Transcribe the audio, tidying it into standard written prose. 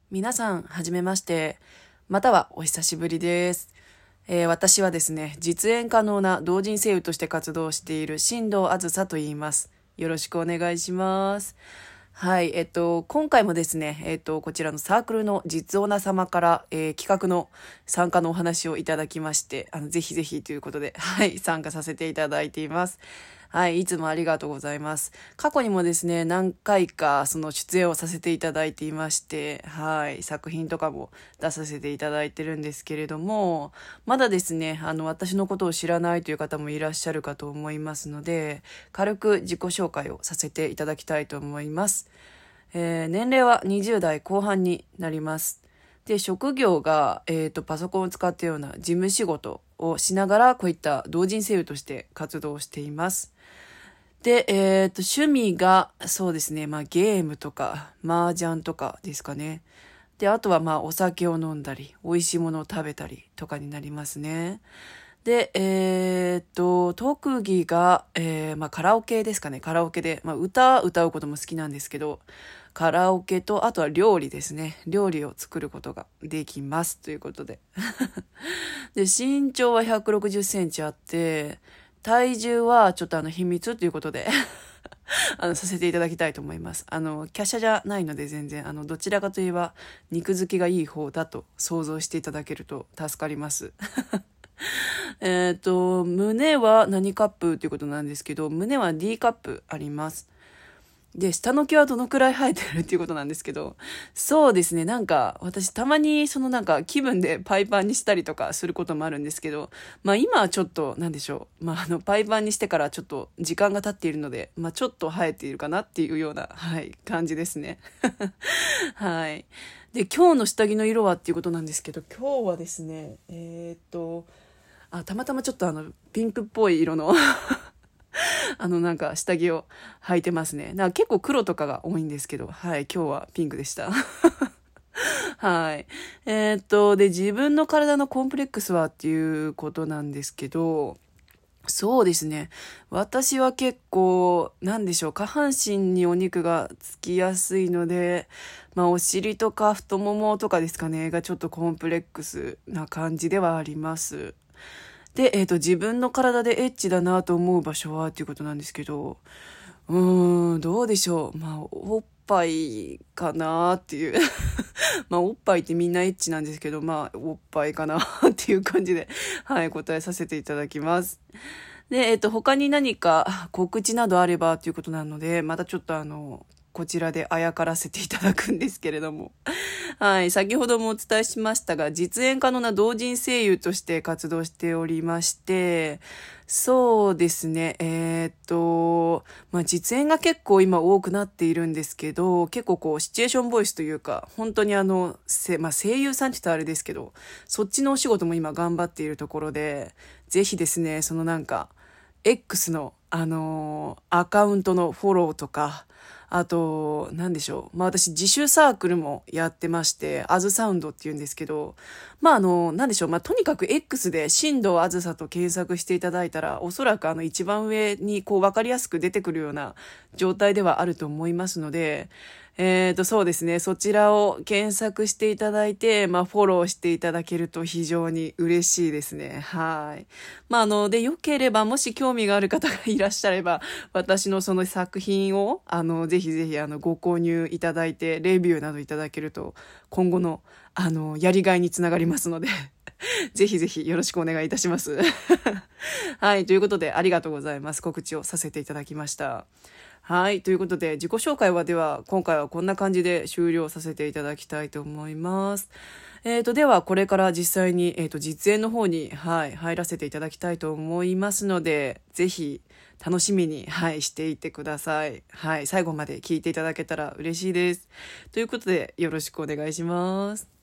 皆さん、はじめまして。またはお久しぶりです。私はですね、実演可能な同人声優として活動している新藤あずさと言います。よろしくお願いします。はい、今回もですね、こちらのサークルの実オーナ様から、企画の参加のお話をいただきまして、ぜひぜひということで、はい、参加させていただいています。はい、いつもありがとうございます。過去にもですね、何回かその出演をさせていただいていまして、はい、作品とかも出させていただいてるんですけれども、まだですね、私のことを知らないという方もいらっしゃるかと思いますので、軽く自己紹介をさせていただきたいと思います。年齢は20代後半になります。で、職業が、パソコンを使ったような事務仕事をしながら、こういった同人声優として活動しています。で、趣味が、そうですね、ゲームとか、麻雀とかですかね。で、あとはお酒を飲んだり、美味しいものを食べたりとかになりますね。で、特技が、カラオケですかね。カラオケで、歌うことも好きなんですけど、カラオケと、あとは料理ですね。料理を作ることができます。ということで。で、身長は160センチあって、体重はちょっと秘密ということでさせていただきたいと思います。華奢じゃないので全然、どちらかといえば、肉付きがいい方だと想像していただけると助かります。胸は何カップということなんですけど、胸は D カップあります。で、下の毛はどのくらい生えてるっていうことなんですけど、そうですね、私たまに気分でパイパンにしたりとかすることもあるんですけど、今はちょっと、なんでしょう、パイパンにしてからちょっと時間が経っているので、ちょっと生えているかなっていうような、はい、感じですね。はい。で、今日の下着の色はっていうことなんですけど、今日はですね、たまたまちょっとピンクっぽい色の下着を履いてますね。結構黒とかが多いんですけど、はい、今日はピンクでした。はい。で、自分の体のコンプレックスはっていうことなんですけど、そうですね。私は結構、なんでしょう、下半身にお肉がつきやすいので、お尻とか太ももとかですかね、がちょっとコンプレックスな感じではあります。で、自分の体でエッチだなと思う場所はっていうことなんですけど、どうでしょう。おっぱいかなっていう。おっぱいってみんなエッチなんですけど、おっぱいかなっていう感じで、はい、答えさせていただきます。で、他に何か告知などあればということなので、またちょっとこちらであやからせていただくんですけれども。はい、先ほどもお伝えしましたが、実演可能な同人声優として活動しておりまして、そうですね、実演が結構今多くなっているんですけど、結構こう、シチュエーションボイスというか、本当に声優さんって言ったらあれですけど、そっちのお仕事も今頑張っているところで、ぜひですね、X の、アカウントのフォローとか、あと、なんでしょう。私、自主サークルもやってまして、アズサウンドって言うんですけど、なんでしょう。とにかく X で、新藤あずさと検索していただいたら、おそらく一番上に、わかりやすく出てくるような状態ではあると思いますので、そうですね。そちらを検索していただいて、フォローしていただけると非常に嬉しいですね。はい。で、良ければ、もし興味がある方がいらっしゃれば、私のその作品を、ぜひぜひ、ご購入いただいて、レビューなどいただけると、今後の、やりがいにつながりますので、ぜひぜひよろしくお願いいたします。はい。ということで、ありがとうございます。告知をさせていただきました。はい。ということで、自己紹介はでは、今回はこんな感じで終了させていただきたいと思います。では、これから実際に、実演の方に、はい、入らせていただきたいと思いますので、ぜひ、楽しみに、はい、していてください。はい。最後まで聞いていただけたら嬉しいです。ということで、よろしくお願いします。